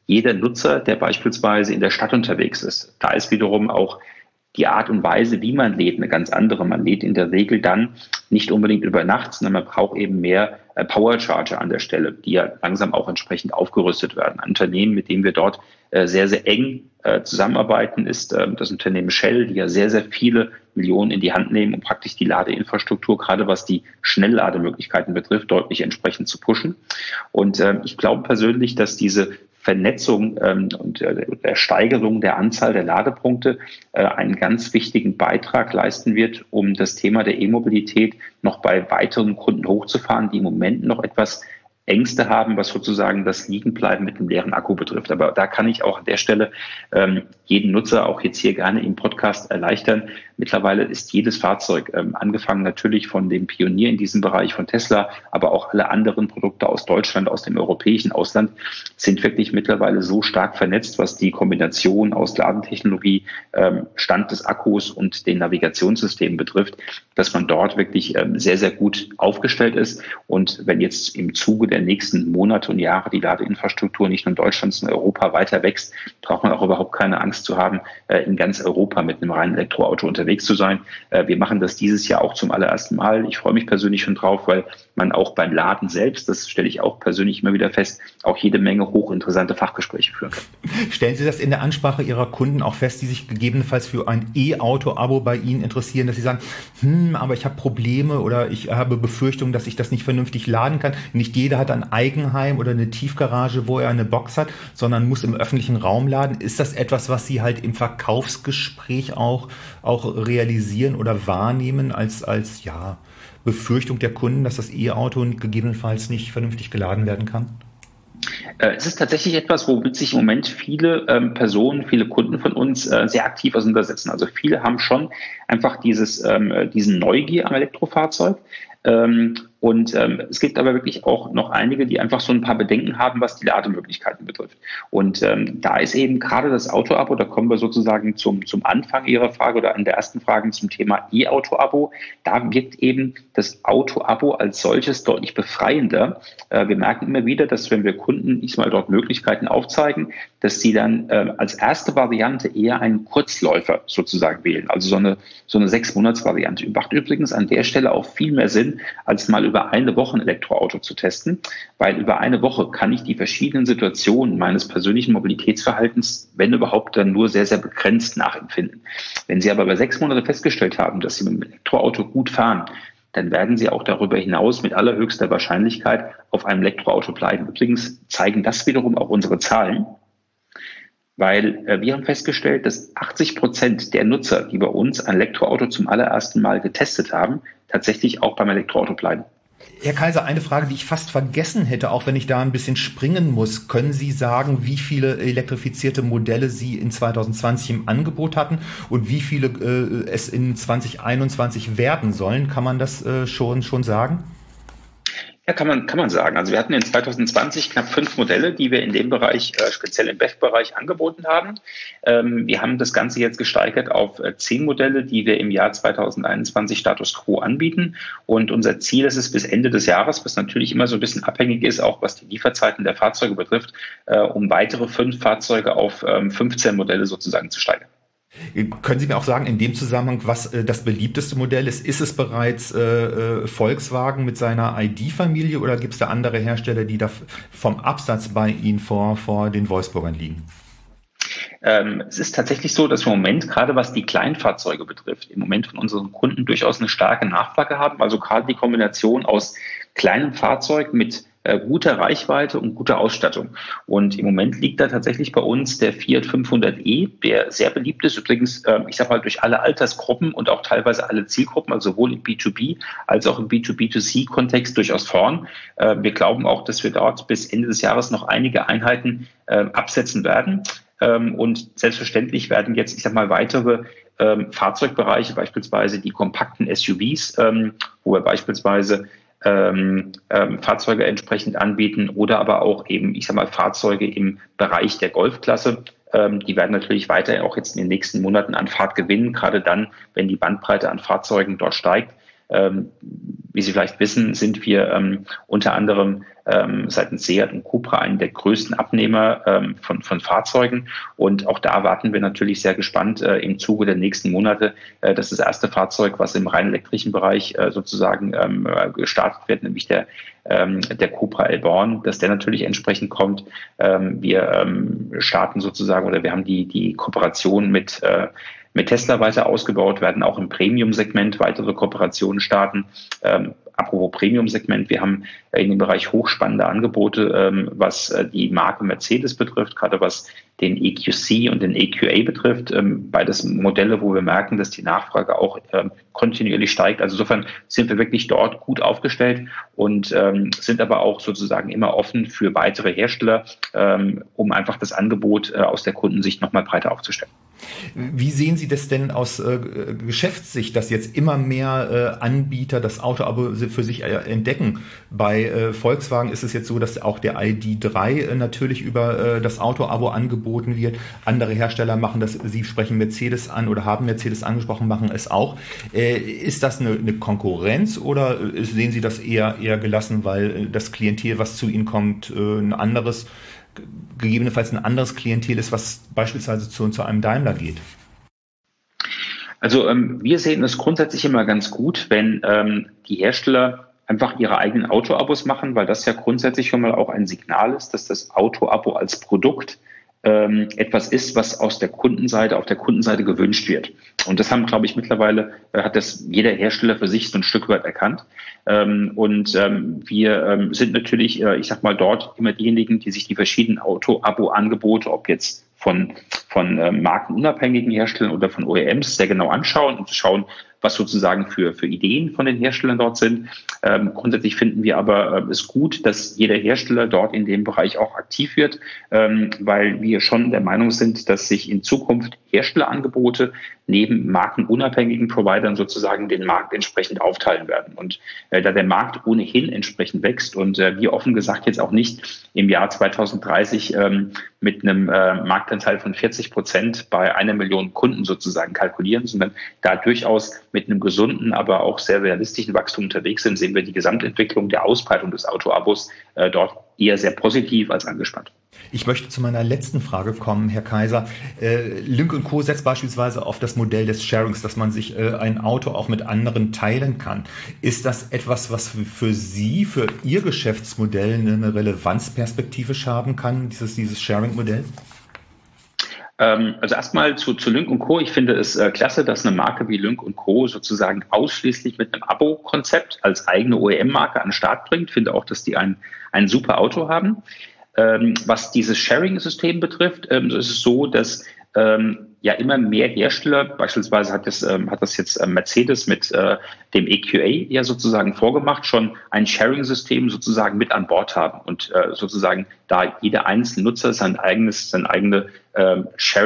[SPEAKER 1] jeder Nutzer, der beispielsweise in der Stadt unterwegs ist, da ist wiederum auch die Art und Weise, wie man lädt, eine ganz andere. Man lädt in der Regel dann nicht unbedingt über Nacht, sondern man braucht eben mehr äh, Powercharger an der Stelle, die ja langsam auch entsprechend aufgerüstet werden. Ein Unternehmen, mit dem wir dort äh, sehr, sehr eng äh, zusammenarbeiten, ist äh, das Unternehmen Shell, die ja sehr, sehr viele Millionen in die Hand nehmen, um praktisch die Ladeinfrastruktur, gerade was die Schnelllademöglichkeiten betrifft, deutlich entsprechend zu pushen. Und äh, ich glaube persönlich, dass diese Vernetzung ähm, und äh, der Steigerung der Anzahl der Ladepunkte äh, einen ganz wichtigen Beitrag leisten wird, um das Thema der E-Mobilität noch bei weiteren Kunden hochzufahren, die im Moment noch etwas Ängste haben, was sozusagen das Liegenbleiben mit dem leeren Akku betrifft. Aber da kann ich auch an der Stelle ähm, jeden Nutzer auch jetzt hier gerne im Podcast erleichtern. Mittlerweile ist jedes Fahrzeug, ähm, angefangen natürlich von dem Pionier in diesem Bereich von Tesla, aber auch alle anderen Produkte aus Deutschland, aus dem europäischen Ausland, sind wirklich mittlerweile so stark vernetzt, was die Kombination aus Ladentechnologie, ähm, Stand des Akkus und den Navigationssystemen betrifft, dass man dort wirklich ähm, sehr, sehr gut aufgestellt ist. Und wenn jetzt im Zuge der nächsten Monate und Jahre die Ladeinfrastruktur nicht nur in Deutschland, sondern in Europa weiter wächst, braucht man auch überhaupt keine Angst zu haben, in ganz Europa mit einem reinen Elektroauto unterwegs zu sein. Wir machen das dieses Jahr auch zum allerersten Mal. Ich freue mich persönlich schon drauf, weil man auch beim Laden selbst, das stelle ich auch persönlich immer wieder fest, auch jede Menge hochinteressante Fachgespräche führen kann.
[SPEAKER 4] Stellen Sie das in der Ansprache Ihrer Kunden auch fest, die sich gegebenenfalls für ein E-Auto-Abo bei Ihnen interessieren, dass Sie sagen, hm, aber ich habe Probleme oder ich habe Befürchtungen, dass ich das nicht vernünftig laden kann. Nicht jeder hat ein Eigenheim oder eine Tiefgarage, wo er eine Box hat, sondern muss im öffentlichen Raum laden. Ist das etwas, was Sie halt im Verkaufsgespräch auch, auch realisieren oder wahrnehmen als, als ja, Befürchtung der Kunden, dass das E-Auto gegebenenfalls nicht vernünftig geladen werden kann?
[SPEAKER 1] Es ist tatsächlich etwas, womit sich im Moment viele ähm, Personen, viele Kunden von uns äh, sehr aktiv auseinandersetzen. Also viele haben schon einfach dieses, ähm, diesen Neugier am Elektrofahrzeug. Ähm, und ähm, es gibt aber wirklich auch noch einige, die einfach so ein paar Bedenken haben, was die Lademöglichkeiten betrifft. Und ähm, da ist eben gerade das Auto-Abo, da kommen wir sozusagen zum, zum Anfang Ihrer Frage oder an der ersten Frage zum Thema E-Auto-Abo. Da wirkt eben das Auto-Abo als solches deutlich befreiender. Äh, wir merken immer wieder, dass wenn wir Kunden ich mal dort Möglichkeiten aufzeigen, dass sie dann äh, als erste Variante eher einen Kurzläufer sozusagen wählen, also so eine, so eine Sechs-Monats-Variante. Macht übrigens an der Stelle auch viel mehr Sinn, als mal über eine Woche ein Elektroauto zu testen, weil über eine Woche kann ich die verschiedenen Situationen meines persönlichen Mobilitätsverhaltens, wenn überhaupt, dann nur sehr, sehr begrenzt nachempfinden. Wenn Sie aber über sechs Monate festgestellt haben, dass Sie mit dem Elektroauto gut fahren, dann werden Sie auch darüber hinaus mit allerhöchster Wahrscheinlichkeit auf einem Elektroauto bleiben. Übrigens zeigen das wiederum auch unsere Zahlen, weil äh, wir haben festgestellt, dass achtzig Prozent der Nutzer, die bei uns ein Elektroauto zum allerersten Mal getestet haben, tatsächlich auch beim Elektroauto bleiben.
[SPEAKER 4] Herr Kaiser, eine Frage, die ich fast vergessen hätte, auch wenn ich da ein bisschen springen muss. Können Sie sagen, wie viele elektrifizierte Modelle Sie in zwanzig zwanzig im Angebot hatten und wie viele äh, es in zwanzig einundzwanzig werden sollen? Kann man das äh, schon, schon sagen?
[SPEAKER 1] Ja, kann man, kann man sagen. Also wir hatten in zwanzig zwanzig knapp fünf Modelle, die wir in dem Bereich, äh, speziell im B E V-Bereich angeboten haben. Ähm, wir haben das Ganze jetzt gesteigert auf äh, zehn Modelle, die wir im Jahr zwanzig einundzwanzig Status Quo anbieten. Und unser Ziel ist es bis Ende des Jahres, was natürlich immer so ein bisschen abhängig ist, auch was die Lieferzeiten der Fahrzeuge betrifft, äh, um weitere fünf Fahrzeuge auf ähm, fünfzehn Modelle sozusagen zu steigern.
[SPEAKER 4] Können Sie mir auch sagen, in dem Zusammenhang, was äh, das beliebteste Modell ist? Ist es bereits äh, Volkswagen mit seiner I D-Familie oder gibt es da andere Hersteller, die da vom Absatz bei Ihnen vor, vor den Wolfsburgern liegen?
[SPEAKER 1] Ähm, es ist tatsächlich so, dass wir im Moment, gerade was die Kleinfahrzeuge betrifft, im Moment von unseren Kunden durchaus eine starke Nachfrage haben. Also gerade die Kombination aus kleinem Fahrzeug mit äh, guter Reichweite und guter Ausstattung. Und im Moment liegt da tatsächlich bei uns der Fiat fünfhundert e, der sehr beliebt ist, übrigens, äh, ich sag mal, durch alle Altersgruppen und auch teilweise alle Zielgruppen, also sowohl im B zwei B als auch im B zwei B zwei C Kontext durchaus vorn. Äh, wir glauben auch, dass wir dort bis Ende des Jahres noch einige Einheiten äh, absetzen werden. Ähm, und selbstverständlich werden jetzt, ich sag mal, weitere ähm, Fahrzeugbereiche, beispielsweise die kompakten S U Vs, ähm, wo wir beispielsweise ähm, ähm, Fahrzeuge entsprechend anbieten oder aber auch eben, ich sag mal, Fahrzeuge im Bereich der Golfklasse. Ähm, die werden natürlich weiter auch jetzt in den nächsten Monaten an Fahrt gewinnen, gerade dann, wenn die Bandbreite an Fahrzeugen dort steigt. Ähm, wie Sie vielleicht wissen, sind wir ähm, unter anderem ähm, seitens Seat und Cupra einen der größten Abnehmer ähm, von, von Fahrzeugen. Und auch da warten wir natürlich sehr gespannt äh, im Zuge der nächsten Monate, äh, dass das erste Fahrzeug, was im rein elektrischen Bereich äh, sozusagen ähm, gestartet wird, nämlich der ähm, der Cupra Elborn, dass der natürlich entsprechend kommt. Ähm, wir ähm, starten sozusagen oder wir haben die die Kooperation mit äh, mit Tesla weiter ausgebaut, werden auch im Premium-Segment weitere Kooperationen starten. Ähm, apropos Premium-Segment, wir haben in dem Bereich hochspannende Angebote, ähm, was äh, die Marke Mercedes betrifft, gerade was den E Q C und den E Q A betrifft. Ähm, beides Modelle, wo wir merken, dass die Nachfrage auch ähm, kontinuierlich steigt. Also insofern sind wir wirklich dort gut aufgestellt und ähm, sind aber auch sozusagen immer offen für weitere Hersteller, ähm, um einfach das Angebot äh, aus der Kundensicht nochmal breiter aufzustellen.
[SPEAKER 4] Wie sehen Sie das denn aus äh, Geschäftssicht, dass jetzt immer mehr äh, Anbieter das Auto-Abo für sich äh, entdecken? Bei äh, Volkswagen ist es jetzt so, dass auch der I D drei äh, natürlich über äh, das Auto-Abo angeboten wird. Andere Hersteller machen das, Sie sprechen Mercedes an oder haben Mercedes angesprochen, machen es auch. Äh, ist das eine, eine Konkurrenz oder äh, sehen Sie das eher, eher gelassen, weil äh, das Klientel, was zu Ihnen kommt, äh, ein anderes gegebenenfalls ein anderes Klientel ist, was beispielsweise zu, zu einem Daimler geht?
[SPEAKER 1] Also ähm, wir sehen es grundsätzlich immer ganz gut, wenn ähm, die Hersteller einfach ihre eigenen Auto-Abos machen, weil das ja grundsätzlich schon mal auch ein Signal ist, dass das Auto-Abo als Produkt ähm, etwas ist, was aus der Kundenseite, auf der Kundenseite gewünscht wird. Und das haben, glaube ich, mittlerweile, äh, hat das jeder Hersteller für sich so ein Stück weit erkannt. Ähm, und ähm, wir ähm, sind natürlich, äh, ich sag mal, dort immer diejenigen, die sich die verschiedenen Auto-Abo-Angebote, ob jetzt von, von äh, markenunabhängigen Herstellern oder von O E Ms, sehr genau anschauen und schauen, was sozusagen für, für Ideen von den Herstellern dort sind. Ähm, grundsätzlich finden wir aber äh, es gut, dass jeder Hersteller dort in dem Bereich auch aktiv wird, ähm, weil wir schon der Meinung sind, dass sich in Zukunft Herstellerangebote neben markenunabhängigen Providern sozusagen den Markt entsprechend aufteilen werden. Und äh, da der Markt ohnehin entsprechend wächst und äh, wir offen gesagt jetzt auch nicht im Jahr zweitausenddreißig ähm, mit einem äh, Marktanteil von vierzig Prozent bei einer Million Kunden sozusagen kalkulieren, sondern da durchaus mit einem gesunden, aber auch sehr realistischen Wachstum unterwegs sind, sehen wir die Gesamtentwicklung der Ausbreitung des Auto-Abos äh, dort eher sehr positiv als angespannt.
[SPEAKER 4] Ich möchte zu meiner letzten Frage kommen, Herr Kaiser. Äh, Lynk und Co. setzt beispielsweise auf das Modell des Sharings, dass man sich äh, ein Auto auch mit anderen teilen kann. Ist das etwas, was für, für Sie, für Ihr Geschäftsmodell eine Relevanz perspektivisch haben kann, dieses, dieses Sharing-Modell?
[SPEAKER 1] Also erstmal zu, zu Lynk und Co. Ich finde es äh, klasse, dass eine Marke wie Lynk und Co. sozusagen ausschließlich mit einem Abo-Konzept als eigene O E M-Marke an den Start bringt. Ich finde auch, dass die ein, ein super Auto haben. Ähm, was dieses Sharing-System betrifft, ähm, ist es so, dass ähm, ja immer mehr Hersteller, beispielsweise hat das, ähm, hat das jetzt äh, Mercedes mit äh, dem E Q A ja sozusagen vorgemacht, schon ein Sharing-System sozusagen mit an Bord haben und äh, sozusagen da jeder einzelne Nutzer sein eigenes, seine eigene äh,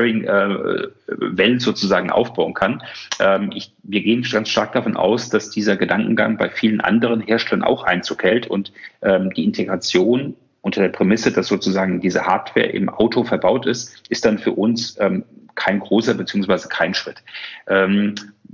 [SPEAKER 1] Sharing-Welt äh, sozusagen aufbauen kann. Ähm, ich, wir gehen ganz stark davon aus, dass dieser Gedankengang bei vielen anderen Herstellern auch Einzug hält und ähm, die Integration unter der Prämisse, dass sozusagen diese Hardware im Auto verbaut ist, ist dann für uns ähm, kein großer beziehungsweise kein Schritt. Ähm,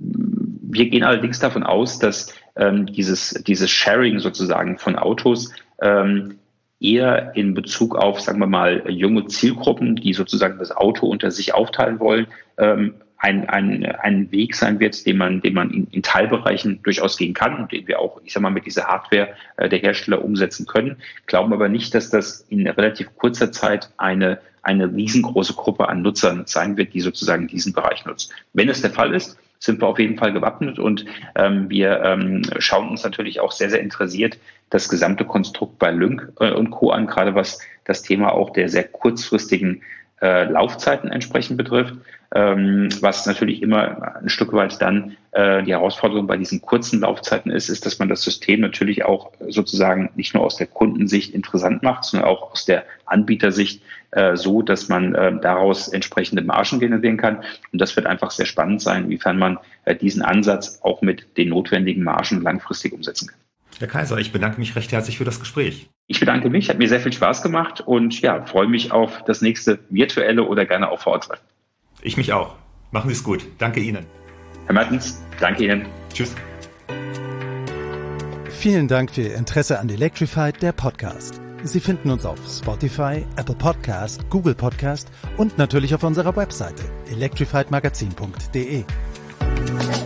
[SPEAKER 1] wir gehen allerdings davon aus, dass ähm, dieses, dieses Sharing sozusagen von Autos ähm, eher in Bezug auf, sagen wir mal, junge Zielgruppen, die sozusagen das Auto unter sich aufteilen wollen, ähm, ein, ein, ein Weg sein wird, den man, den man in, in Teilbereichen durchaus gehen kann und den wir auch, ich sag mal, mit dieser Hardware äh, der Hersteller umsetzen können. Glauben aber nicht, dass das in relativ kurzer Zeit eine, eine riesengroße Gruppe an Nutzern sein wird, die sozusagen diesen Bereich nutzt. Wenn es der Fall ist, sind wir auf jeden Fall gewappnet und ähm, wir ähm, schauen uns natürlich auch sehr, sehr interessiert das gesamte Konstrukt bei Lynk äh, und Co. an, gerade was das Thema auch der sehr kurzfristigen äh, Laufzeiten entsprechend betrifft, ähm, was natürlich immer ein Stück weit dann äh, die Herausforderung bei diesen kurzen Laufzeiten ist, ist, dass man das System natürlich auch sozusagen nicht nur aus der Kundensicht interessant macht, sondern auch aus der Anbietersicht äh, so, dass man äh, daraus entsprechende Margen generieren kann. Und das wird einfach sehr spannend sein, inwiefern man äh, diesen Ansatz auch mit den notwendigen Margen langfristig umsetzen kann.
[SPEAKER 4] Herr Kaiser, ich bedanke mich recht herzlich für das Gespräch.
[SPEAKER 1] Ich bedanke mich, hat mir sehr viel Spaß gemacht und ja, freue mich auf das nächste virtuelle oder gerne auch vor Ort treffen.
[SPEAKER 4] Ich mich auch. Machen Sie es gut. Danke Ihnen.
[SPEAKER 1] Herr Mertens, danke Ihnen.
[SPEAKER 4] Tschüss.
[SPEAKER 2] Vielen Dank für Ihr Interesse an Electrified, der Podcast. Sie finden uns auf Spotify, Apple Podcast, Google Podcast und natürlich auf unserer Webseite electrified magazin punkt de.